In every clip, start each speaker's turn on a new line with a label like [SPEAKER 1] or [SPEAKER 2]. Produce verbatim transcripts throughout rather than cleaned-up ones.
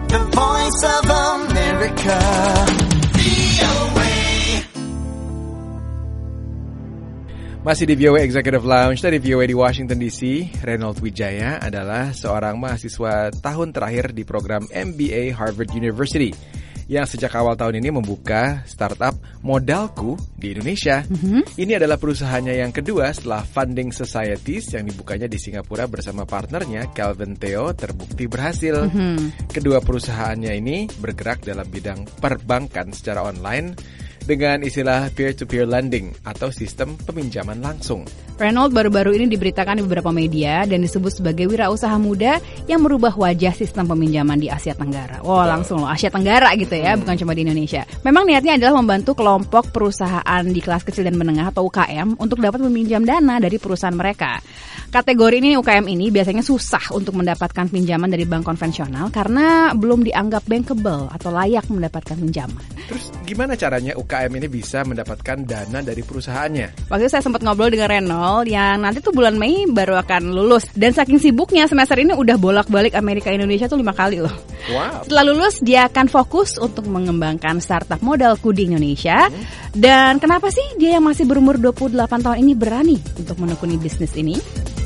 [SPEAKER 1] the voice of America.
[SPEAKER 2] Masih di V O A Executive Lounge dari V O A di Washington D C, Reynold Wijaya adalah seorang mahasiswa tahun terakhir di program M B A Harvard University yang sejak awal tahun ini membuka startup Modalku di Indonesia. Mm-hmm. Ini adalah perusahaannya yang kedua setelah Funding Societies yang dibukanya di Singapura bersama partnernya Kelvin Theo terbukti berhasil. Mm-hmm. Kedua perusahaannya ini bergerak dalam bidang perbankan secara online dengan istilah peer-to-peer lending atau sistem peminjaman langsung.
[SPEAKER 3] Reynold baru-baru ini diberitakan di beberapa media dan disebut sebagai wirausaha muda yang merubah wajah sistem peminjaman di Asia Tenggara. Wow, Betul. Langsung loh, Asia Tenggara gitu ya, hmm. bukan cuma di Indonesia. Memang niatnya adalah membantu kelompok perusahaan di kelas kecil dan menengah atau U K M untuk dapat meminjam dana dari perusahaan mereka. Kategori ini U K M ini biasanya susah untuk mendapatkan pinjaman dari bank konvensional karena belum dianggap bankable atau layak mendapatkan pinjaman.
[SPEAKER 2] Terus gimana caranya U K M ini bisa mendapatkan dana dari perusahaannya?
[SPEAKER 3] Waktu itu saya sempat ngobrol dengan Reynold yang nanti tuh bulan Mei baru akan lulus. Dan saking sibuknya semester ini udah bolak-balik Amerika Indonesia tuh lima kali loh.
[SPEAKER 2] Wow.
[SPEAKER 3] Setelah lulus dia akan fokus untuk mengembangkan startup Modalku di Indonesia. Hmm. Dan kenapa sih dia yang masih berumur dua puluh delapan tahun ini berani untuk menekuni bisnis ini?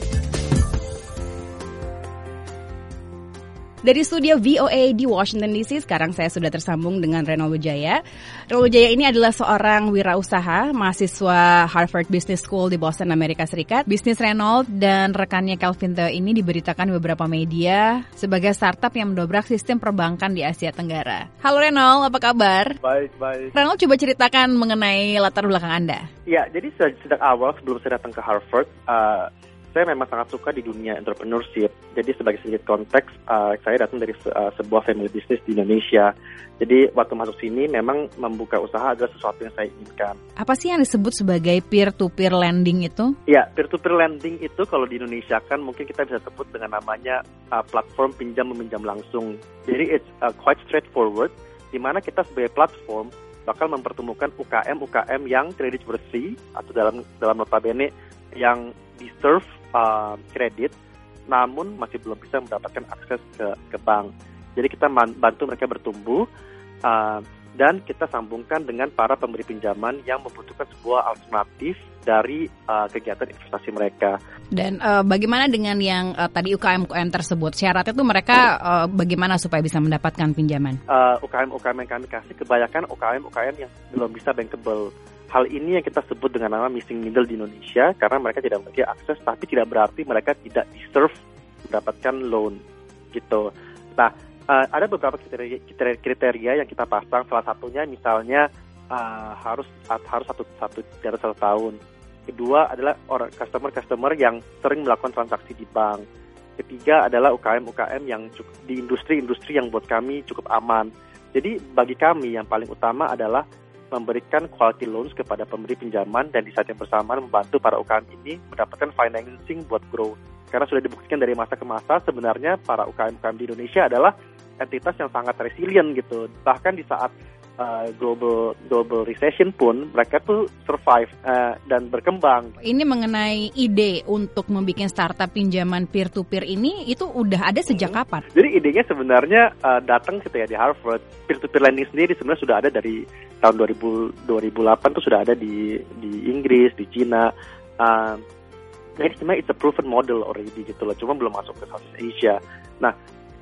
[SPEAKER 3] Dari studio V O A di Washington D C, sekarang saya sudah tersambung dengan Reynold Wijaya. Reynold Wijaya ini adalah seorang wirausaha, mahasiswa Harvard Business School di Boston, Amerika Serikat. Bisnis Reynold dan rekannya Kelvin Theo ini diberitakan di beberapa media sebagai startup yang mendobrak sistem perbankan di Asia Tenggara. Halo Reynold, apa kabar?
[SPEAKER 4] Baik, baik.
[SPEAKER 3] Reynold, coba ceritakan mengenai latar belakang Anda.
[SPEAKER 4] Ya, jadi sejak awal sebelum saya datang ke Harvard, uh, saya memang sangat suka di dunia entrepreneurship. Jadi sebagai sedikit konteks, uh, saya datang dari uh, sebuah family business di Indonesia. Jadi waktu masuk sini memang membuka usaha adalah sesuatu yang saya inginkan.
[SPEAKER 3] Apa sih yang disebut sebagai peer-to-peer lending itu?
[SPEAKER 4] Ya, peer-to-peer lending itu kalau di Indonesia kan mungkin kita bisa sebut dengan namanya uh, platform pinjam meminjam langsung. Jadi it's uh, quite straightforward, di mana kita sebagai platform bakal mempertemukan U K M U K M yang kredit bersih atau dalam dalam notabene yang deserve uh, kredit, namun masih belum bisa mendapatkan akses ke, ke bank. Jadi kita man, bantu mereka bertumbuh uh, dan kita sambungkan dengan para pemberi pinjaman yang membutuhkan sebuah alternatif dari uh, kegiatan investasi mereka.
[SPEAKER 3] Dan uh, bagaimana dengan yang uh, tadi U K M U K M tersebut? Syaratnya tuh mereka uh, bagaimana supaya bisa mendapatkan pinjaman?
[SPEAKER 4] Uh, U K M U K M yang kami kasih kebanyakan U K M U K M yang belum bisa bankable. Hal ini yang kita sebut dengan nama missing middle di Indonesia karena mereka tidak memiliki akses, tapi tidak berarti mereka tidak deserve mendapatkan loan gitu. Nah, uh, ada beberapa kriteria, kriteria kriteria yang kita pasang. Salah satunya misalnya uh, harus harus satu satu di atas satu tahun. Kedua adalah orang customer-customer yang sering melakukan transaksi di bank. Ketiga adalah U K M U K M yang cukup, di industri-industri yang buat kami cukup aman. Jadi bagi kami yang paling utama adalah memberikan quality loans kepada pemberi pinjaman dan di saat yang bersamaan membantu para U K M ini mendapatkan financing buat growth. Karena sudah dibuktikan dari masa ke masa sebenarnya para U K M U K M di Indonesia adalah entitas yang sangat resilient gitu. Bahkan di saat uh, global global recession pun mereka tuh survive uh, dan berkembang. Ini
[SPEAKER 3] mengenai ide untuk membuat startup pinjaman peer-to-peer ini itu udah ada sejak hmm. kapan?
[SPEAKER 4] Jadi idenya sebenarnya uh, datang gitu ya di Harvard. Peer-to-peer lending sendiri sebenarnya sudah ada dari tahun dua ribu dua ribu delapan tuh sudah ada di di Inggris, di Cina. Uh, jadi sebenarnya it's a proven model already gitu loh. Cuma belum masuk ke Southeast Asia. Nah,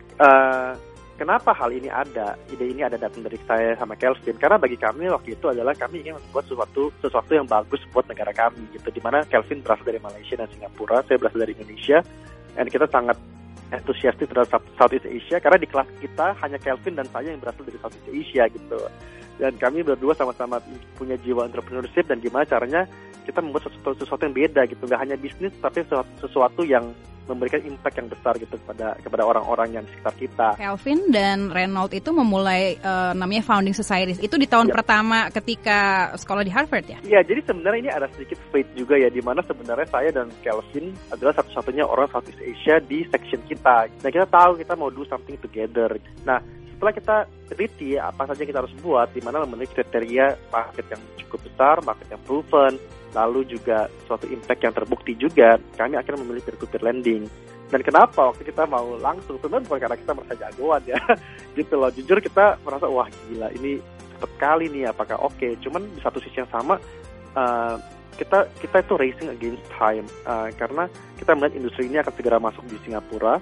[SPEAKER 4] uh, kenapa hal ini ada? Ide ini ada datang dari saya sama Kelvin. Karena bagi kami waktu itu adalah kami ingin membuat sesuatu sesuatu yang bagus buat negara kami gitu. Dimana Kelvin berasal dari Malaysia dan Singapura, saya berasal dari Indonesia, dan kita sangat entusiastis terhadap Southeast Asia karena di kelas kita hanya Kelvin dan saya yang berasal dari Southeast Asia gitu. Dan kami berdua sama-sama punya jiwa entrepreneurship dan gimana caranya kita membuat sesuatu, sesuatu yang beda gitu. Nggak hanya bisnis tapi sesuatu, sesuatu yang memberikan impact yang besar gitu kepada kepada orang-orang yang di sekitar kita.
[SPEAKER 3] Kelvin dan Reynold itu memulai uh, namanya Founding Societies. Itu di tahun ya. pertama ketika sekolah di Harvard ya?
[SPEAKER 4] Iya, jadi sebenarnya ini ada sedikit fate juga ya, di mana sebenarnya saya dan Kelvin adalah satu-satunya orang Southeast Asia di section kita. Nah, kita tahu kita mau do something together. Nah, setelah kita teliti apa saja kita harus buat, di mana memenuhi kriteria market yang cukup besar, market yang proven, lalu juga suatu impact yang terbukti juga, kami akhirnya memilih peer-to-peer lending. Dan kenapa waktu kita mau langsung, sebenarnya bukan karena kita merasa jagoan ya, gitu loh. Jujur kita merasa wah gila ini cepet kali nih, apakah oke? Okay. Cuman di satu sisi yang sama uh, kita kita itu racing against time uh, karena kita melihat industri ini akan segera masuk di Singapura.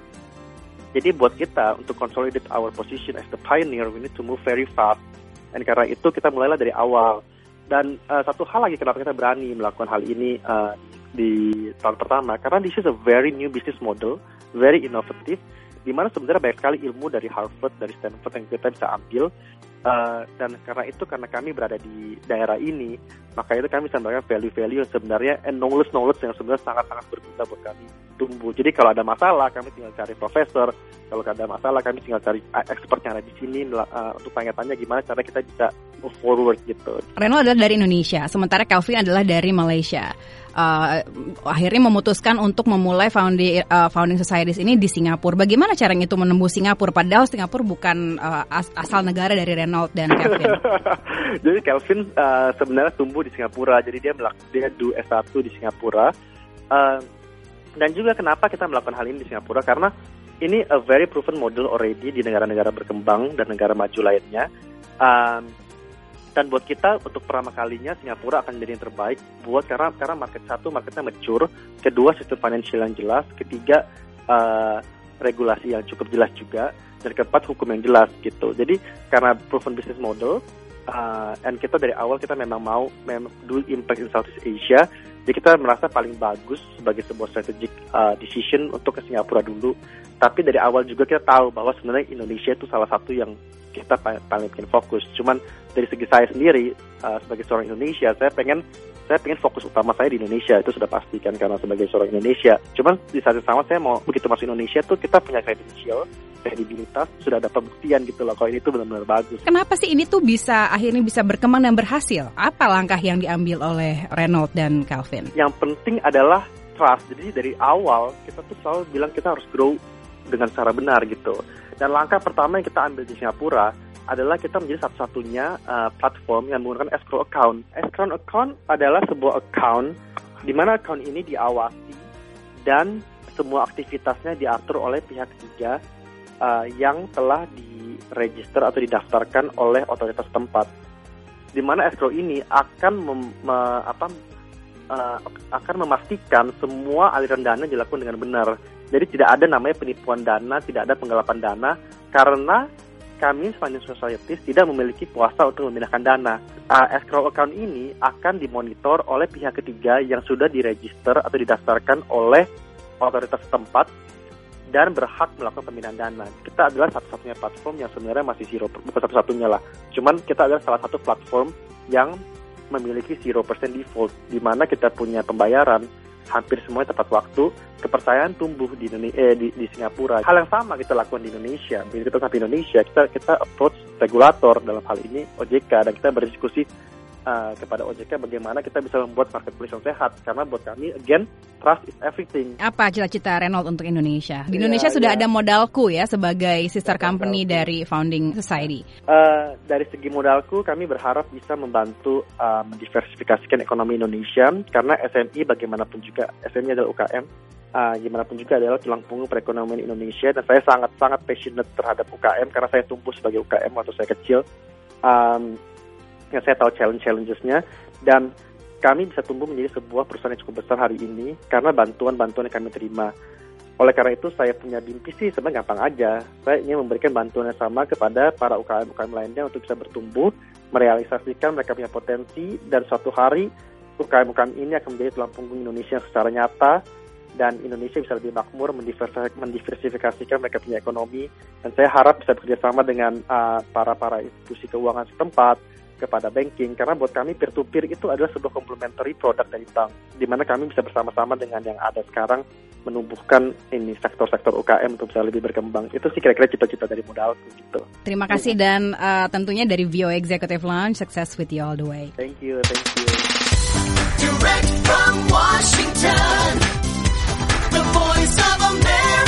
[SPEAKER 4] Jadi buat kita untuk consolidate our position as the pioneer, we need to move very fast. Dan karena itu kita mulailah dari awal. Dan uh, satu hal lagi kenapa kita berani melakukan hal ini uh, di tahun pertama, karena this is a very new business model, very innovative, di mana sebenarnya banyak sekali ilmu dari Harvard, dari Stanford yang kita bisa ambil. Uh, dan karena itu, karena kami berada di daerah ini, maka itu kami bisa memberikan value-value yang sebenarnya and knowledge-knowledge yang sebenarnya sangat-sangat berguna buat kami tumbuh. Jadi kalau ada masalah, kami tinggal cari profesor. Kalau ada masalah, kami tinggal cari expert yang ada di sini uh, untuk tanya-tanya gimana cara kita bisa move forward gitu.
[SPEAKER 3] Reno adalah dari Indonesia, sementara Kelvin adalah dari Malaysia. Uh, akhirnya memutuskan untuk memulai founding, uh, founding societies ini di Singapura. Bagaimana caranya itu menembus Singapura? Padahal Singapura bukan uh, as- asal negara dari Renault dan Kelvin.
[SPEAKER 4] Jadi Kelvin uh, sebenarnya tumbuh di Singapura. Jadi dia melakukan dia do S satu di Singapura. Uh, dan juga kenapa kita melakukan hal ini di Singapura? Karena ini a very proven model already di negara-negara berkembang dan negara maju lainnya. Um, Dan buat kita untuk pertama kalinya Singapura akan menjadi yang terbaik buat karena karena market satu marketnya mature, kedua sistem financial yang jelas, ketiga uh, regulasi yang cukup jelas juga, dan keempat hukum yang jelas gitu. Jadi karena proven business model, uh, and kita dari awal kita memang mau memang do impact in Southeast Asia, jadi kita merasa paling bagus sebagai sebuah strategic uh, decision untuk ke Singapura dulu. Tapi dari awal juga kita tahu bahwa sebenarnya Indonesia itu salah satu yang kita paling bikin fokus. Cuman dari segi saya sendiri uh, sebagai seorang Indonesia, saya pengen saya pengen fokus utama saya di Indonesia, itu sudah pasti kan karena sebagai seorang Indonesia. Cuman di saat yang sama saya mau begitu masuk Indonesia tuh kita punya credential, kredibilitas, sudah ada pembuktian gitu loh kalau ini tuh benar-benar bagus.
[SPEAKER 3] Kenapa sih ini tuh bisa akhirnya bisa berkembang dan berhasil? Apa langkah yang diambil oleh Renault dan Kelvin?
[SPEAKER 4] Yang penting adalah trust. Jadi dari awal kita tuh selalu bilang kita harus grow dengan cara benar gitu. Dan langkah pertama yang kita ambil di Singapura adalah kita menjadi satu-satunya uh, platform yang menggunakan escrow account. Escrow account adalah sebuah account di mana account ini diawasi dan semua aktivitasnya diatur oleh pihak ketiga uh, yang telah diregister atau didaftarkan oleh otoritas tempat. Di mana escrow ini akan mem, me, apa, uh, akan memastikan semua aliran dana dilakukan dengan benar. Jadi tidak ada namanya penipuan dana, tidak ada penggelapan dana, karena kami Financial Societies tidak memiliki kuasa untuk memindahkan dana. Uh, escrow account ini akan dimonitor oleh pihak ketiga yang sudah diregister atau didaftarkan oleh otoritas setempat dan berhak melakukan pemindahan dana. Kita adalah satu-satunya platform yang sebenarnya masih zero, bukan satu-satunya lah. Cuman kita adalah salah satu platform yang memiliki zero percent default, di mana kita punya pembayaran hampir semuanya tepat waktu, kepercayaan tumbuh di, eh, di di Singapura. Hal yang sama kita lakukan di Indonesia. Begitu kita sampai Indonesia, kita kita approach regulator dalam hal ini O J K dan kita berdiskusi uh, kepada O J K bagaimana kita bisa membuat marketplace yang sehat. Karena buat kami, again, trust is everything.
[SPEAKER 3] Apa cita-cita Renault untuk Indonesia? Di Indonesia ya, sudah ya. Ada Modalku ya sebagai sister company Modalku dari Founding Society.
[SPEAKER 4] Uh, dari segi Modalku, kami berharap bisa membantu uh, mendiversifikasikan ekonomi Indonesia karena S M I bagaimanapun juga, S M I adalah U K M. Uh, gimana pun juga adalah tulang punggung perekonomian Indonesia, dan saya sangat-sangat passionate terhadap U K M karena saya tumbuh sebagai U K M waktu saya kecil. Um, yang saya tahu challenge-challenges-nya, dan kami bisa tumbuh menjadi sebuah perusahaan yang cukup besar hari ini karena bantuan-bantuan yang kami terima. Oleh karena itu saya punya mimpi sih sebenarnya gampang aja. Saya ingin memberikan bantuan yang sama kepada para U K M-U K M lainnya untuk bisa bertumbuh, merealisasikan mereka punya potensi, dan suatu hari U K M-U K M ini akan menjadi tulang punggung Indonesia secara nyata, dan Indonesia bisa lebih makmur, mendiversifikasikan mereka punya ekonomi. Dan saya harap bisa bekerjasama dengan uh, para-para institusi keuangan setempat, kepada banking, karena buat kami peer-to-peer itu adalah sebuah complementary product dari bank, di mana kami bisa bersama-sama dengan yang ada sekarang menumbuhkan ini sektor-sektor U K M untuk bisa lebih berkembang. Itu sih kira-kira cita-cita dari Modalku gitu.
[SPEAKER 3] Terima kasih hmm. dan uh, tentunya dari V O Executive Lounge, success with you all the way.
[SPEAKER 4] Thank you, thank you.
[SPEAKER 1] Direct from Washington, the voice of America.